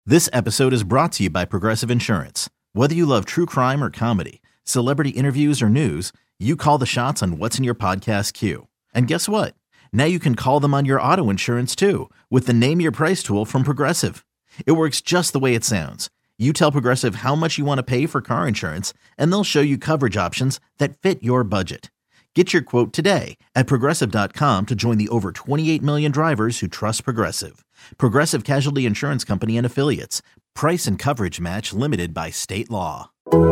This episode is brought to you by Progressive Insurance. Whether you love true crime or comedy, celebrity interviews or news, you call the shots on what's in your podcast queue. And guess what? Now you can call them on your auto insurance too with the Name Your Price tool from Progressive. It works just the way it sounds. You tell Progressive how much you want to pay for car insurance, and they'll show you coverage options that fit your budget. Get your quote today at Progressive.com to join the over 28 million drivers who trust Progressive. Progressive Casualty Insurance Company and Affiliates. Price and coverage match limited by state law.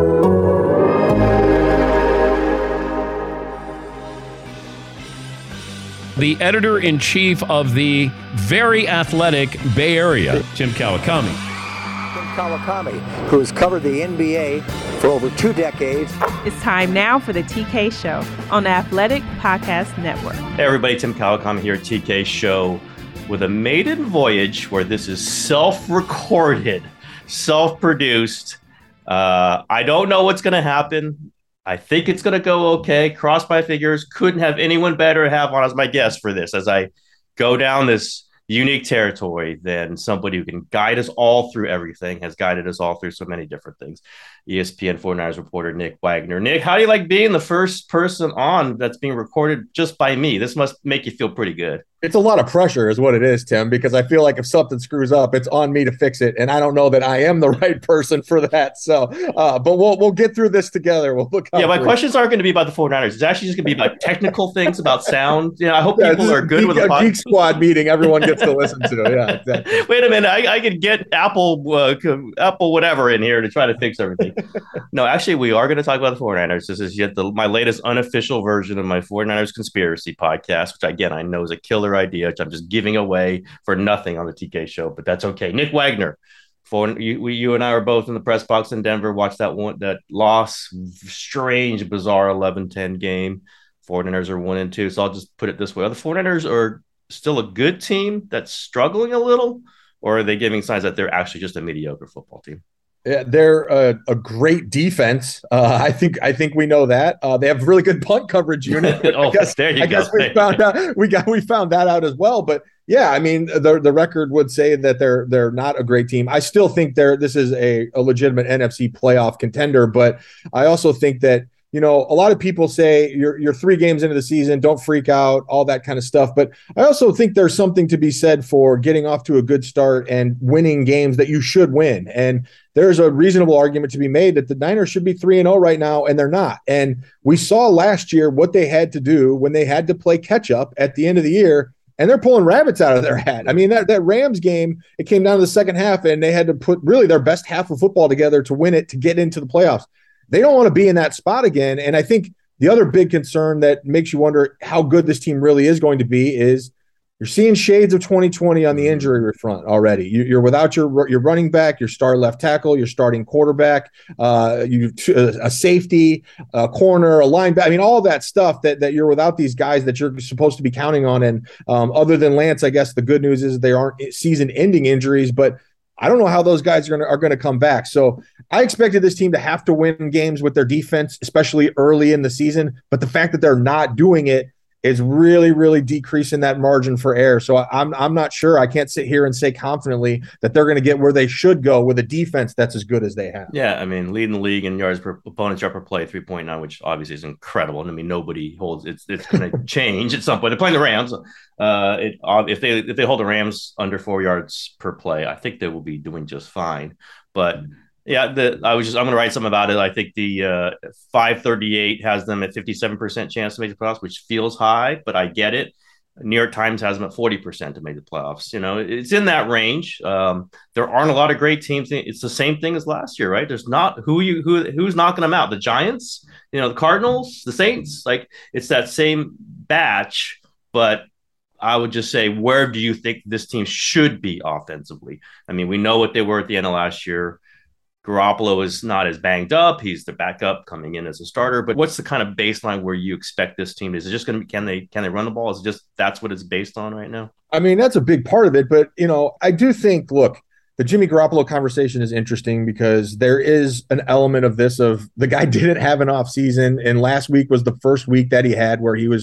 The editor-in-chief of the very athletic Bay Area, Tim Kawakami. Kawakami, who has covered the NBA for over 2 decades. It's time now for the TK Show on the Athletic Podcast Network. Hey everybody, Tim Kawakami here at TK Show with a maiden voyage where this is self-recorded, self-produced. I don't know what's going to happen. I think it's going to go okay. Cross my fingers. Couldn't have anyone better to have on as my guest for this as I go down this unique territory than somebody who can guide us all through everything, has guided us all through so many different things. ESPN 49ers reporter Nick Wagner. Nick, how do you like being the first person on that's being recorded just by me? This must make you feel pretty good. It's a lot of pressure is what it is, Tim, because I feel like if something screws up, it's on me to fix it. And I don't know that I am the right person for that. So, but we'll get through this together. We'll look. Yeah, my questions aren't going to be about the 49ers. It's actually just going to be about technical things, about sound. You know, I hope people are good with the podcast. Geek Squad meeting everyone gets to listen to. Yeah, exactly. Wait a minute. I could get Apple whatever in here to try to fix everything. No, actually, we are going to talk about the 49ers. This is yet my latest unofficial version of my 49ers conspiracy podcast, which, again, I know is a killer idea, which I'm just giving away for nothing on the TK Show, but that's okay. Nick Wagner, you and I were both in the press box in Denver, watched that loss, strange, bizarre 11-10 game. 49ers are 1-2, so I'll just put it this way. Are the 49ers are still a good team that's struggling a little, or are they giving signs that they're actually just a mediocre football team? Yeah, they're a great defense. I think we know that. They have a really good punt coverage unit. I guess we found out we found that out as well. But yeah, I mean the record would say that they're not a great team. I still think this is a legitimate NFC playoff contender. But I also think that, you know, a lot of people say you're 3 games into the season, don't freak out, all that kind of stuff. But I also think there's something to be said for getting off to a good start and winning games that you should win. And there's a reasonable argument to be made that the Niners should be 3-0 right now, and they're not. And we saw last year what they had to do when they had to play catch up at the end of the year, and they're pulling rabbits out of their hat. I mean, that Rams game, it came down to the second half, and they had to put really their best half of football together to win it, to get into the playoffs. They don't want to be in that spot again. And I think the other big concern that makes you wonder how good this team really is going to be is you're seeing shades of 2020 on the injury front already. You're without your running back, your star left tackle, your starting quarterback, a safety, a corner, a linebacker. I mean, all of that stuff that you're without these guys that you're supposed to be counting on. And other than Lance, I guess the good news is they aren't season-ending injuries, but I don't know how those guys are going to come back. So I expected this team to have to win games with their defense, especially early in the season. But the fact that they're not doing it is really, really decreasing that margin for error. So I'm not sure. I can't sit here and say confidently that they're going to get where they should go with a defense that's as good as they have. Yeah, I mean, leading the league in yards per opponent's yard per play, 3.9, which obviously is incredible. And I mean, nobody holds it's going to change at some point. They're playing the Rams. If they hold the Rams under 4 yards per play, I think they will be doing just fine. But yeah, I'm going to write something about it. I think the 538 has them at 57% chance to make the playoffs, which feels high, but I get it. New York Times has them at 40% to make the playoffs. You know, it's in that range. There aren't a lot of great teams. It's the same thing as last year, right? There's not who's knocking them out. The Giants, you know, the Cardinals, the Saints. Like, it's that same batch, but I would just say, where do you think this team should be offensively? I mean, we know what they were at the end of last year. Garoppolo is not as banged up. He's the backup coming in as a starter. But what's the kind of baseline where you expect this team? Is it just going to be, can they run the ball? Is it just that's what it's based on right now? I mean, that's a big part of it. But, you know, I do think, look, the Jimmy Garoppolo conversation is interesting because there is an element of this of the guy didn't have an off season. And last week was the first week that he had where he was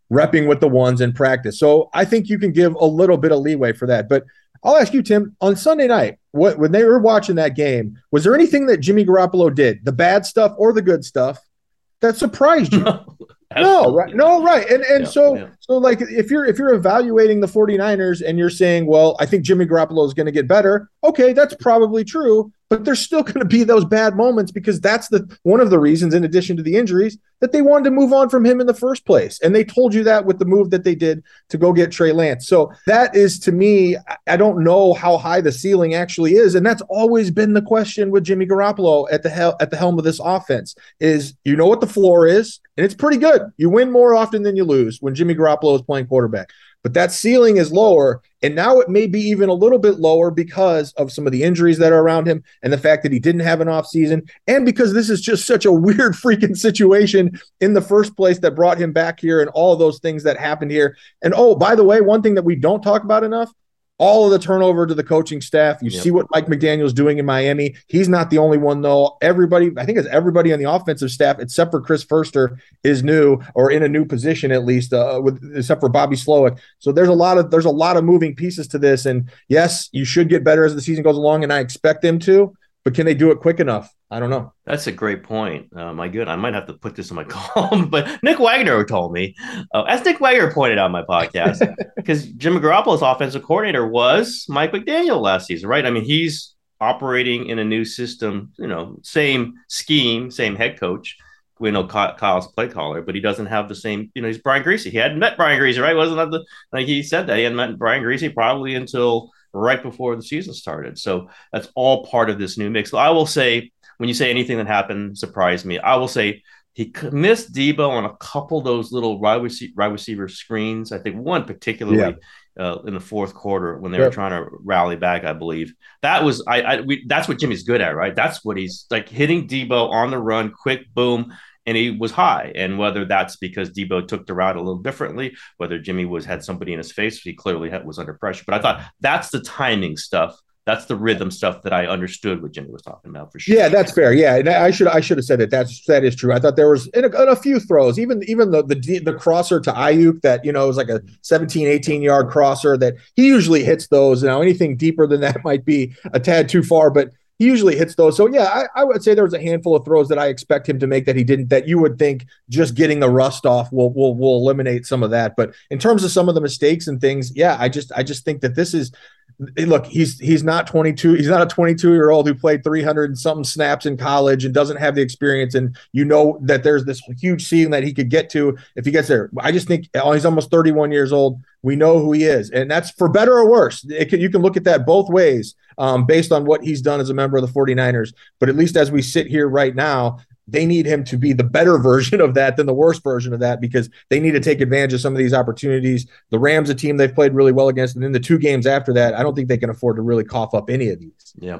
repping with the ones in practice. So I think you can give a little bit of leeway for that. But I'll ask you, Tim, on Sunday night, when they were watching that game, was there anything that Jimmy Garoppolo did, the bad stuff or the good stuff, that surprised you? No, right. No, right. And so like if you're evaluating the 49ers and you're saying, well, I think Jimmy Garoppolo is going to get better. Okay, that's probably true, but there's still going to be those bad moments because that's one of the reasons, in addition to the injuries, that they wanted to move on from him in the first place. And they told you that with the move that they did to go get Trey Lance. So that is, to me, I don't know how high the ceiling actually is. And that's always been the question with Jimmy Garoppolo at the helm of this offense is, you know what the floor is, and it's pretty good. You win more often than you lose when Jimmy Garoppolo is playing quarterback. But that ceiling is lower, and now it may be even a little bit lower because of some of the injuries that are around him and the fact that he didn't have an offseason, and because this is just such a weird freaking situation in the first place that brought him back here and all of those things that happened here. And, oh, by the way, one thing that we don't talk about enough, all of the turnover to the coaching staff. You see what Mike McDaniel's doing in Miami. He's not the only one, though. Everybody, I think it's everybody on the offensive staff, except for Chris Foerster, is new or in a new position at least, except for Bobby Slowick. So there's a lot of moving pieces to this. And yes, you should get better as the season goes along, and I expect them to. But can they do it quick enough? I don't know. That's a great point. My good. I might have to put this in my column, but Nick Wagner told me, as Nick Wagner pointed out in my podcast, because Jimmy Garoppolo's offensive coordinator was Mike McDaniel last season, right? I mean, he's operating in a new system, same scheme, same head coach. We know Kyle's play caller, but he doesn't have the same, he's Brian Griese. He hadn't met Brian Griese, right? Wasn't that like he said that he hadn't met Brian Griese probably until right before the season started. So that's all part of this new mix. I will say, when you say anything that happened surprised me, I will say he missed Debo on a couple of those little wide receiver screens. I think one particularly in the fourth quarter when they were trying to rally back, I believe. That was that's what Jimmy's good at, right? That's what he's like, hitting Debo on the run, quick, boom. And he was high. And whether that's because Debo took the route a little differently, whether Jimmy had somebody in his face, he clearly was under pressure. But I thought that's the timing stuff. That's the rhythm stuff that I understood what Jimmy was talking about for sure. Yeah, that's fair. Yeah, and I should have said it. That is true. I thought there was in a few throws, even the crosser to Ayuk that was like a 17, 18-yard crosser that he usually hits those. Now anything deeper than that might be a tad too far, but he usually hits those. So yeah, I would say there was a handful of throws that I expect him to make that he didn't. That you would think just getting the rust off will eliminate some of that. But in terms of some of the mistakes and things, yeah, I just think that this is. Look, he's not 22. He's not a 22-year-old who played 300 and something snaps in college and doesn't have the experience. And that there's this huge ceiling that he could get to if he gets there. I just think he's almost 31 years old. We know who he is, and that's for better or worse. You can look at that both ways based on what he's done as a member of the 49ers. But at least as we sit here right now, they need him to be the better version of that than the worst version of that, because they need to take advantage of some of these opportunities. The Rams, a team they've played really well against, and in the 2 games after that, I don't think they can afford to really cough up any of these. Yeah.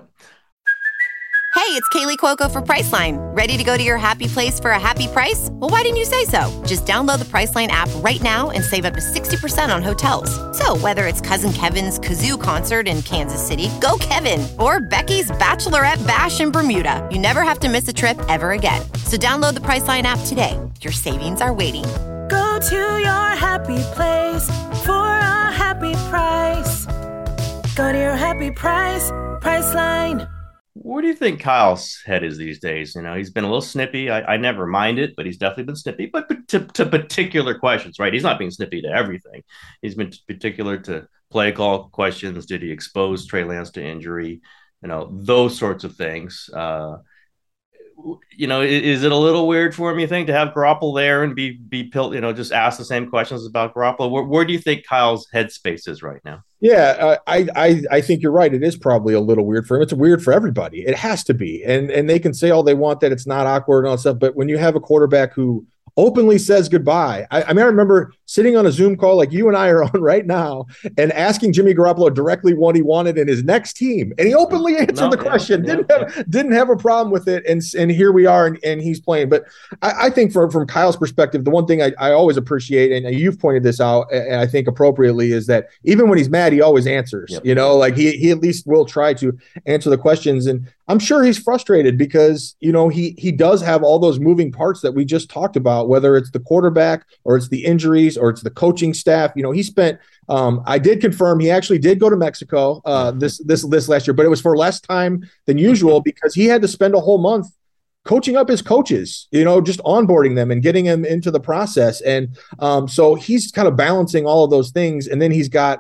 Hey, it's Kaylee Cuoco for Priceline. Ready to go to your happy place for a happy price? Well, why didn't you say so? Just download the Priceline app right now and save up to 60% on hotels. So whether it's Cousin Kevin's Kazoo Concert in Kansas City, go Kevin, or Becky's Bachelorette Bash in Bermuda, you never have to miss a trip ever again. So download the Priceline app today. Your savings are waiting. Go to your happy place for a happy price. Go to your happy price, Priceline. Where do you think Kyle's head is these days? He's been a little snippy. I never mind it, but he's definitely been snippy. But to particular questions, right? He's not being snippy to everything. He's been particular to play call questions. Did he expose Trey Lance to injury? Those sorts of things. Is it a little weird for him, you think, to have Garoppolo there and be just ask the same questions about Garoppolo? Where do you think Kyle's headspace is right now? Yeah, I think you're right. It is probably a little weird for him. It's weird for everybody. It has to be. And they can say all they want that it's not awkward and all that stuff. But when you have a quarterback who openly says goodbye. I remember sitting on a Zoom call like you and I are on right now and asking Jimmy Garoppolo directly what he wanted in his next team. And he openly answered the question, didn't have a problem with it. And here we are, and he's playing. But I think from Kyle's perspective, the one thing I always appreciate, and you've pointed this out, and I think appropriately, is that even when he's mad, he always answers. Yep. Like he at least will try to answer the questions. And I'm sure he's frustrated because, he does have all those moving parts that we just talked about about, whether it's the quarterback or it's the injuries or it's the coaching staff. He spent. I did confirm he actually did go to Mexico this last year, but it was for less time than usual because he had to spend a whole month coaching up his coaches, just onboarding them and getting them into the process. And so he's kind of balancing all of those things. And then he's got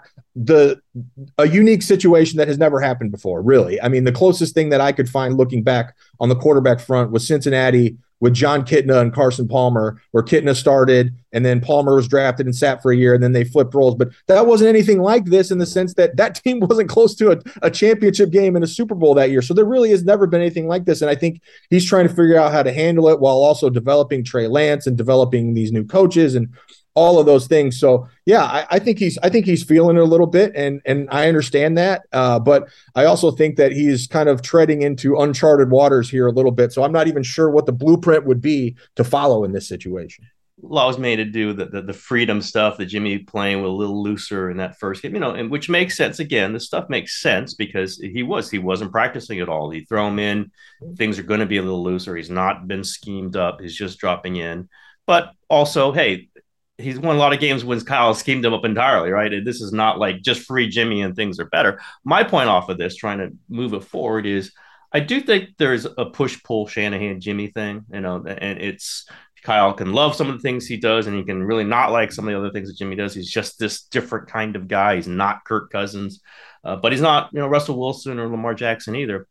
a unique situation that has never happened before, really. I mean, the closest thing that I could find looking back on the quarterback front was Cincinnati with John Kitna and Carson Palmer, where Kitna started and then Palmer was drafted and sat for a year and then they flipped roles. But that wasn't anything like this in the sense that team wasn't close to a championship game and a Super Bowl that year. So there really has never been anything like this. And I think he's trying to figure out how to handle it while also developing Trey Lance and developing these new coaches and all of those things. So yeah, I think he's feeling it a little bit, and I understand that. But I also think that he's kind of treading into uncharted waters here a little bit. So I'm not even sure what the blueprint would be to follow in this situation. Law was made to do the freedom stuff, the Jimmy playing with a little looser in that first game, and which makes sense. Again, this stuff makes sense because he wasn't practicing at all. He throw him in, things are going to be a little looser. He's not been schemed up. He's just dropping in. But also, hey, he's won a lot of games when Kyle schemed him up entirely, right? And this is not like just free Jimmy and things are better. My point off of this, trying to move it forward, is I do think there's a push-pull Shanahan-Jimmy thing, and it's Kyle can love some of the things he does, and he can really not like some of the other things that Jimmy does. He's just this different kind of guy. He's not Kirk Cousins, but he's not, Russell Wilson or Lamar Jackson either.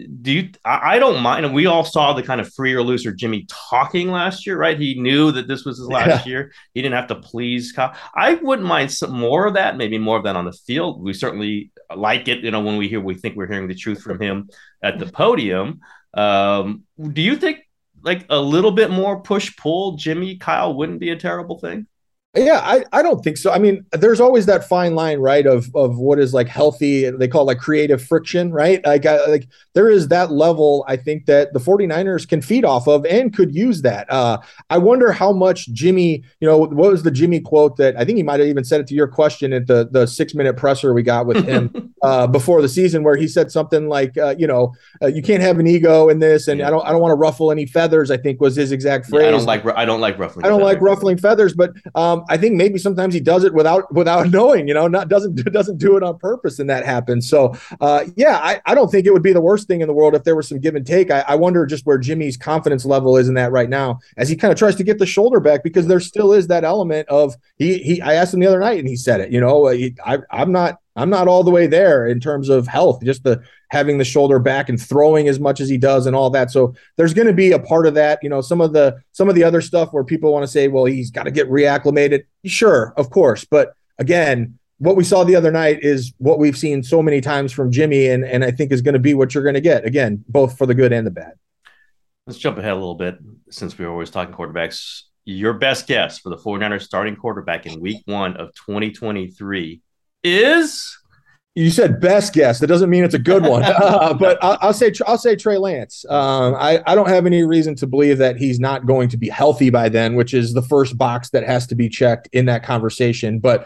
I don't mind. And we all saw the kind of free or looser Jimmy talking last year, right? He knew that this was his last year. He didn't have to please Kyle. I wouldn't mind some more of that, maybe more of that on the field. We certainly like it, when we think we're hearing the truth from him at the podium. Do you think like a little bit more push-pull Jimmy Kyle wouldn't be a terrible thing? Yeah, I don't think so. I mean, there's always that fine line, right, of what is like healthy. They call it like creative friction, right? Like there is that level, I think, that the 49ers can feed off of and could use that. I wonder how much Jimmy, what was the Jimmy quote that I think he might have even said it to your question at the 6-minute presser we got with him before the season, where he said something like, you can't have an ego in this, and I don't want to ruffle any feathers, I think was his exact phrase. Yeah, I don't like ruffling feathers, but I think maybe sometimes he does it without knowing, doesn't do it on purpose, and that happens. So I don't think it would be the worst thing in the world if there was some give and take. I wonder just where Jimmy's confidence level is in that right now, as he kind of tries to get the shoulder back, because there still is that element of I asked him the other night and he said it, I'm not all the way there in terms of health, just having the shoulder back and throwing as much as he does and all that. So there's going to be a part of that, some of the other stuff where people want to say, well, he's got to get reacclimated. Sure, of course. But again, what we saw the other night is what we've seen so many times from Jimmy, and I think is going to be what you're going to get, again, both for the good and the bad. Let's jump ahead a little bit, since we were always talking quarterbacks. Your best guess for the 49ers starting quarterback in week 1 of 2023 is? You said best guess. That doesn't mean it's a good one, but I'll say Trey Lance. I don't have any reason to believe that he's not going to be healthy by then, which is the first box that has to be checked in that conversation. But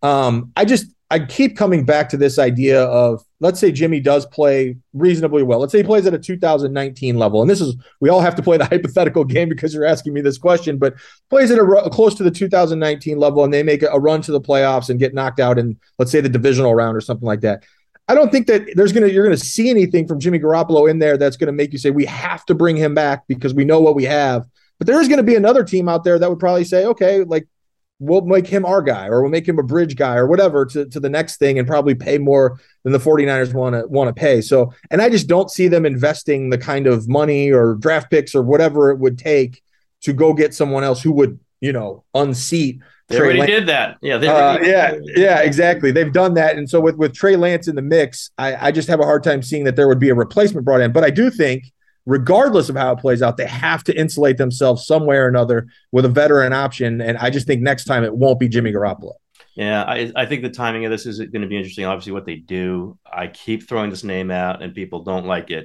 I keep coming back to this idea of, let's say Jimmy does play reasonably well. Let's say he plays at a 2019 level. And we all have to play the hypothetical game because you're asking me this question, but plays at close to the 2019 level, and they make a run to the playoffs and get knocked out in, let's say, the divisional round or something like that. I don't think that you're going to see anything from Jimmy Garoppolo in there that's going to make you say we have to bring him back because we know what we have. But there is going to be another team out there that would probably say, okay, like, we'll make him our guy, or we'll make him a bridge guy or whatever to the next thing, and probably pay more than the 49ers want to pay. So, and I just don't see them investing the kind of money or draft picks or whatever it would take to go get someone else who would, unseat. They already did that. Yeah, exactly. They've done that. And so with Trey Lance in the mix, I just have a hard time seeing that there would be a replacement brought in. But I do think, regardless of how it plays out, they have to insulate themselves some way or another with a veteran option. And I just think next time it won't be Jimmy Garoppolo. Yeah, I think the timing of this is going to be interesting. Obviously, what they do, I keep throwing this name out and people don't like it.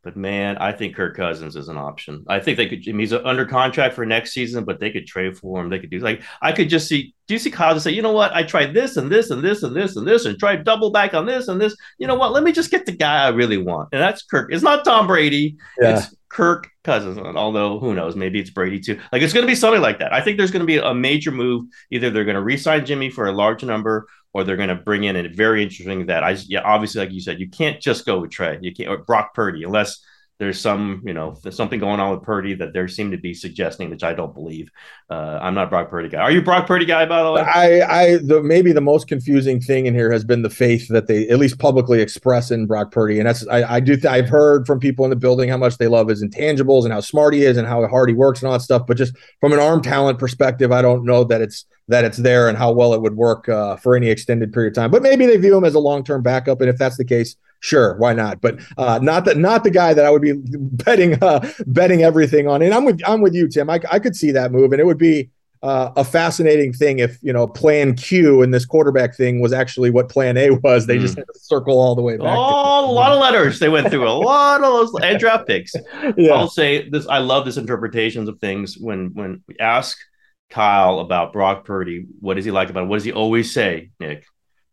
But man, I think Kirk Cousins is an option. I think they could. I mean, he's under contract for next season, but they could trade for him. They could do like I could just see. Do you see Kyle just say, you know what? I tried this and this and this and this and this and tried double back on this and this. You know what? Let me just get the guy I really want, and that's Kirk. It's not Tom Brady. Yeah. It's Kirk Cousins. Although who knows? Maybe it's Brady too. Like it's going to be something like that. I think there's going to be a major move. Either they're going to re-sign Jimmy for a large number, or they're going to bring in a very interesting that obviously, like you said, you can't just go with Trey. You can't or Brock Purdy unless there's there's something going on with Purdy that there seem to be suggesting, which I don't believe. I'm not a Brock Purdy guy. Are you a Brock Purdy guy, by the way? Maybe the most confusing thing in here has been the faith that they at least publicly express in Brock Purdy. And that's, I've heard from people in the building how much they love his intangibles and how smart he is and how hard he works and all that stuff. But just from an arm talent perspective, I don't know that it's there and how well it would work for any extended period of time. But maybe they view him as a long-term backup. And if that's the case, sure, why not? But not the guy that I would be betting everything on. And I'm with you, Tim. I could see that move, and it would be a fascinating thing if Plan Q in this quarterback thing was actually what Plan A was. They just had to circle all the way back. Oh, a lot of letters they went through. A lot of those and draft picks. Yeah. I'll say this: I love this interpretations of things. When we ask Kyle about Brock Purdy, what does he like about him? What does he always say, Nick?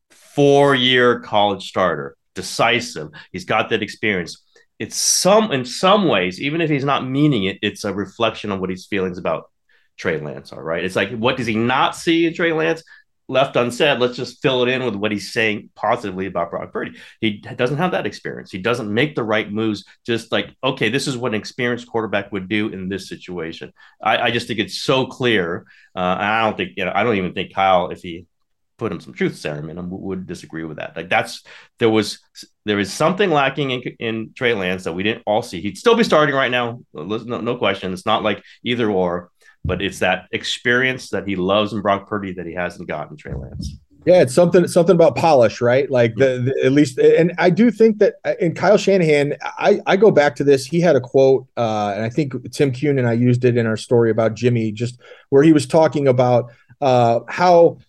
4-year college starter. Decisive. He's got that experience. It's in some ways, even if he's not meaning it, it's a reflection of what his feelings about Trey Lance are, right? It's like, what does he not see in Trey Lance? Left unsaid, let's just fill it in with what he's saying positively about Brock Purdy. He doesn't have that experience. He doesn't make the right moves. Just like, okay, this is what an experienced quarterback would do in this situation. I just think it's so clear. And I don't even think Kyle, if he put him some truth serum in him, would disagree with that. Like there is something lacking in Trey Lance that we didn't all see. He'd still be starting right now. No question. It's not like either or, but it's that experience that he loves in Brock Purdy that he hasn't gotten in Trey Lance. Yeah, it's something about polish, right? Like at least, and I do think that in Kyle Shanahan, I go back to this. He had a quote, and I think Tim Kuhn and I used it in our story about Jimmy, just where he was talking about how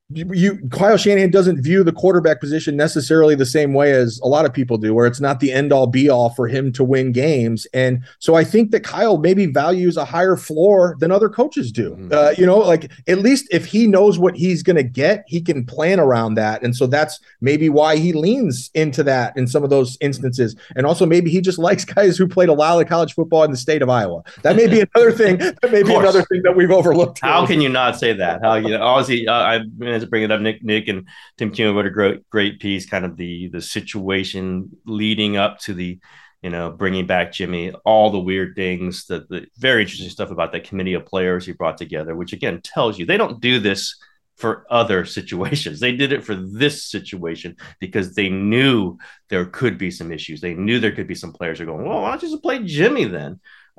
Kyle Shanahan doesn't view the quarterback position necessarily the same way as a lot of people do, where it's not the end all be all for him to win games. And so I think that Kyle maybe values a higher floor than other coaches do. Like at least if he knows what he's going to get, he can plan around that. And so that's maybe why he leans into that in some of those instances. And also maybe he just likes guys who played a lot of college football in the state of Iowa. That may be another thing. That may be another thing that we've overlooked. How can you not say that? Obviously, to bring it up, Nick and Tim Kuhn wrote a great piece, kind of the situation leading up to the, bringing back Jimmy, all the weird things, the very interesting stuff about that committee of players he brought together, which again tells you they don't do this for other situations. They did it for this situation because they knew there could be some issues. They knew there could be some players who are going, well, why don't you just play Jimmy then?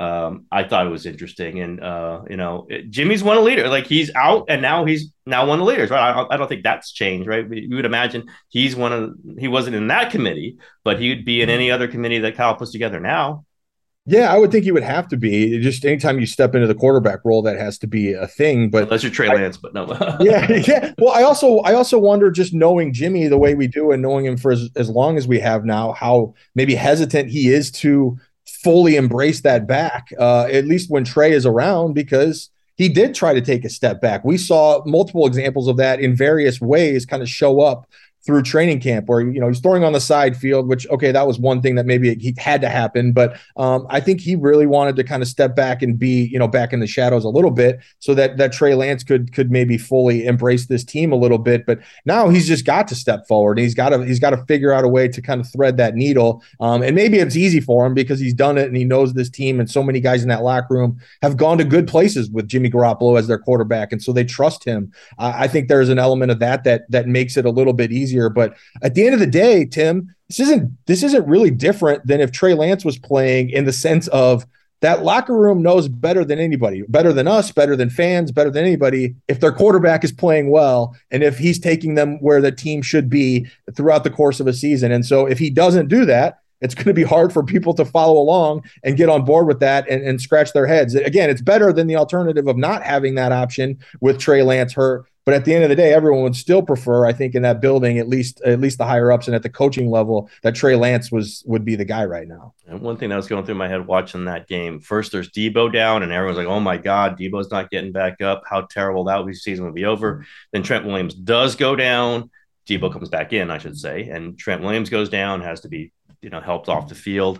I thought it was interesting. And, Jimmy's one of the leaders. Like he's out and now he's one of the leaders, right? I don't think that's changed, right? You would imagine he wasn't in that committee, but he'd be in any other committee that Kyle puts together now. Yeah, I would think he would have to be. Just anytime you step into the quarterback role, that has to be a thing. But unless you're Trey Lance, but no. yeah. Well, I also wonder, just knowing Jimmy the way we do and knowing him for as long as we have now, how maybe hesitant he is to fully embrace that back, at least when Trey is around, because he did try to take a step back. We saw multiple examples of that in various ways kind of show up through training camp where, he's throwing on the side field, which, okay, that was one thing that maybe he had to happen. But I think he really wanted to kind of step back and be, back in the shadows a little bit so that Trey Lance could maybe fully embrace this team a little bit. But now he's just got to step forward. He's got to figure out a way to kind of thread that needle. And maybe it's easy for him because he's done it and he knows this team, and so many guys in that locker room have gone to good places with Jimmy Garoppolo as their quarterback. And so they trust him. I think there's an element of that makes it a little bit easier. But at the end of the day, Tim, this isn't really different than if Trey Lance was playing, in the sense of that locker room knows better than anybody, better than us, better than fans, better than anybody, if their quarterback is playing well and if he's taking them where the team should be throughout the course of a season. And so if he doesn't do that, it's going to be hard for people to follow along and get on board with that and scratch their heads. Again, it's better than the alternative of not having that option with Trey Lance hurt. But at the end of the day, everyone would still prefer, I think, in that building, at least the higher ups and at the coaching level, that Trey Lance would be the guy right now. And one thing that was going through my head watching that game, first there's Debo down, and everyone's like, oh my God, Debo's not getting back up. How terrible that season would be over. Then Trent Williams does go down. Debo comes back in, I should say. And Trent Williams goes down, has to be, helped off the field.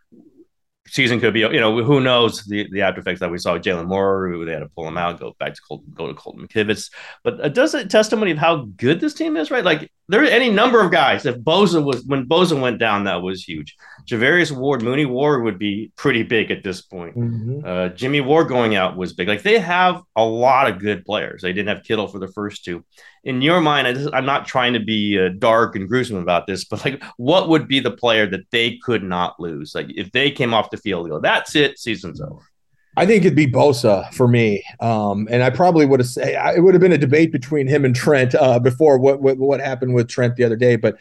Season could be, who knows the after effects that we saw with Jalen Moore, who they had to pull him out, go to Colton McKivitz. But it does a testimony of how good this team is, right? Like there are any number of guys. When Bosa went down, that was huge. Javarius Ward, Mooney Ward would be pretty big at this point. Mm-hmm. Jimmy Ward going out was big. Like they have a lot of good players. They didn't have Kittle for the first two. In your mind, I'm not trying to be dark and gruesome about this, but like, what would be the player that they could not lose? Like, if they came off the field, go, that's it, season's over. I think it'd be Bosa for me, and I probably would have said it would have been a debate between him and Trent before what happened with Trent the other day. But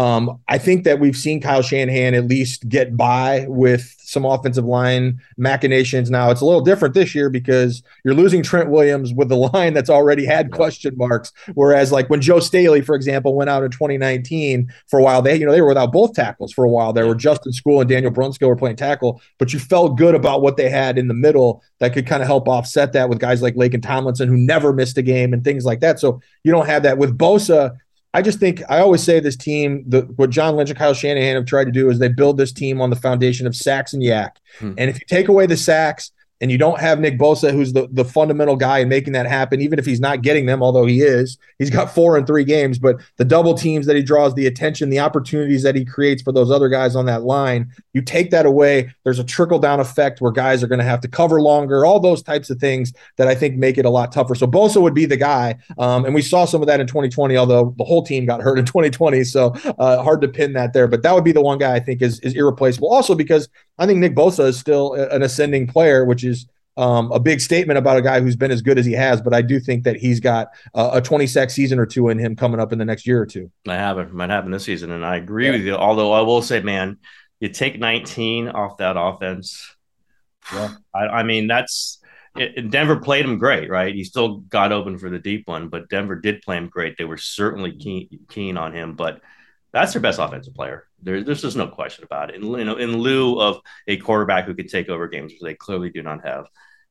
I think that we've seen Kyle Shanahan at least get by with some offensive line machinations. Now it's a little different this year because you're losing Trent Williams with the line that's already had question marks. Whereas like when Joe Staley, for example, went out in 2019 for a while, they were without both tackles for a while. There were Justin School and Daniel Brunskill were playing tackle, but you felt good about what they had in the middle that could kind of help offset that with guys like Laken Tomlinson, who never missed a game and things like that. So you don't have that with Bosa. I just think I always say this team, what John Lynch and Kyle Shanahan have tried to do is they build this team on the foundation of sacks and yak. And if you take away the sacks and you don't have Nick Bosa, who's the fundamental guy in making that happen, even if he's not getting them, although he's got 4 in 3 games, but the double teams that he draws, the attention, the opportunities that he creates for those other guys on that line, you take that away, there's a trickle-down effect where guys are going to have to cover longer, all those types of things that I think make it a lot tougher. So Bosa would be the guy, and we saw some of that in 2020, although the whole team got hurt in 2020, so hard to pin that there. But that would be the one guy I think is irreplaceable. Also because I think Nick Bosa is still an ascending player, which is a big statement about a guy who's been as good as he has, but I do think that he's got a 20-sack season or two in him coming up in the next year or two. Might happen this season, and I agree with you. Although I will say, man, you take 19 off that offense. Yeah. I mean, that's it. Denver played him great, right? He still got open for the deep one, but Denver did play him great. They were certainly keen on him, but that's their best offensive player. There's just no question about it. In lieu of a quarterback who could take over games, which they clearly do not have.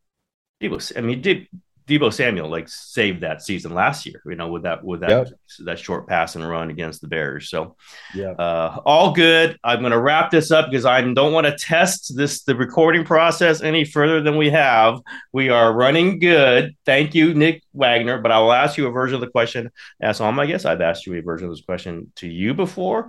Deebo Samuel saved that season last year, with that short pass and run against the Bears. So all good. I'm going to wrap this up because I don't want to test the recording process any further than we have. We are running good. Thank you, Nick Wagner. But I will ask you a version of the question. As all my guests, I've asked you a version of this question to you before.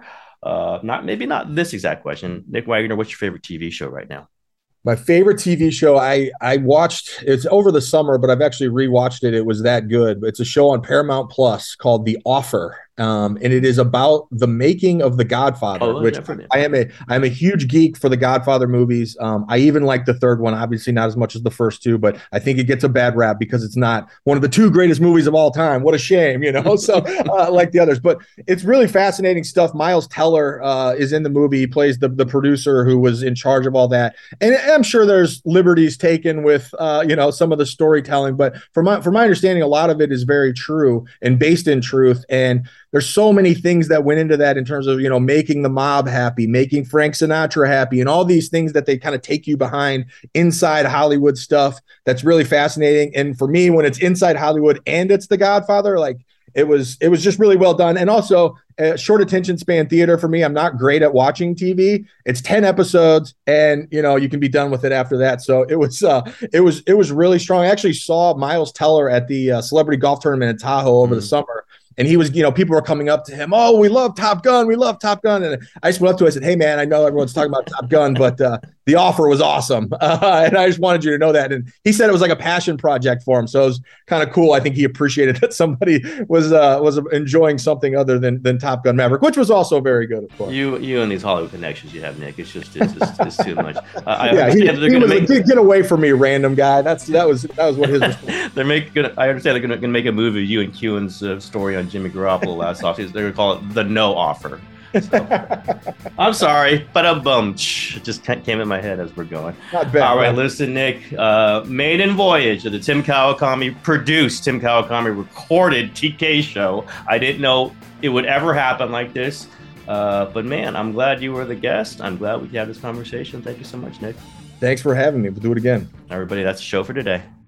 Not this exact question. Nick Wagner, what's your favorite TV show right now? My favorite TV show I watched, it's over the summer, but I've actually rewatched it. It was that good. It's a show on Paramount Plus called The Offer. And it is about the making of The Godfather, which I am a huge geek for the Godfather movies. I even like the third one, obviously not as much as the first two, but I think it gets a bad rap because it's not one of the 2 greatest movies of all time. What a shame, so like the others. But it's really fascinating stuff. Miles Teller is in the movie. He plays the producer who was in charge of all that. And I'm sure there's liberties taken with some of the storytelling, but from my understanding, a lot of it is very true and based in truth. And there's so many things that went into that in terms of, making the mob happy, making Frank Sinatra happy, and all these things that they kind of take you behind inside Hollywood stuff. That's really fascinating. And for me, when it's inside Hollywood and it's The Godfather, it was just really well done. And also short attention span theater for me. I'm not great at watching TV. It's 10 episodes and, you can be done with it after that. So it was really strong. I actually saw Miles Teller at the celebrity golf tournament in Tahoe over the summer. And he was, people were coming up to him. Oh, we love Top Gun. We love Top Gun. And I just went up to him. I said, hey, man, I know everyone's talking about Top Gun, but The Offer was awesome. And I just wanted you to know that. And he said it was like a passion project for him. So it was kind of cool. I think he appreciated that somebody was enjoying something other than Top Gun Maverick, which was also very good, of course. You and these Hollywood connections you have, Nick. It's just too much. Get away from me, random guy. That was what his response. I understand they're going to make a movie of you and Kewen's story on Jimmy Garoppolo last offseason. They're going to call it The No Offer. So, I'm sorry, but it just came in my head as we're going. Not bad. All right, listen, Nick. Maiden voyage of the Tim Kawakami produced, Tim Kawakami recorded TK show. I didn't know it would ever happen like this. But man, I'm glad you were the guest. I'm glad we could have this conversation. Thank you so much, Nick. Thanks for having me. We'll do it again. Everybody, that's the show for today.